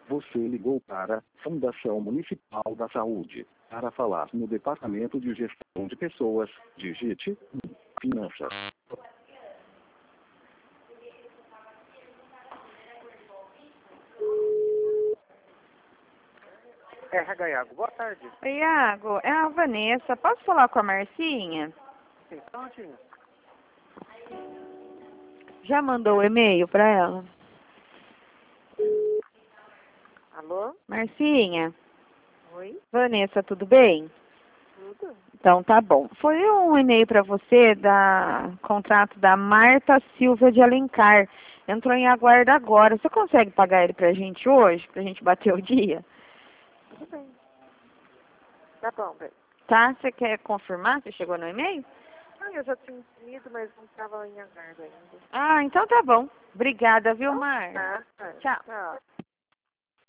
Você ligou para Fundação Municipal da Saúde. Para falar no Departamento de Gestão de Pessoas, digite 1, Finanças. RH Iago, boa tarde. Oi, Iago, é a Vanessa. Posso falar com a Marcinha? Sim, prontinho. Já mandou o e-mail para ela? Alô? Marcinha? Oi? Vanessa, tudo bem? Tudo? Então tá bom. Foi um e-mail para você da contrato da Marta Silva de Alencar. Entrou em aguardo agora. Você consegue pagar ele pra gente hoje? Pra gente bater o dia? Tudo bem. Tá bom, bem. Tá? Você quer confirmar que chegou no e-mail? Ah, eu já tinha ido, mas não estava em aguardo ainda. Ah, então tá bom. Obrigada, viu, Mar? Tá. Tchau. Tchau.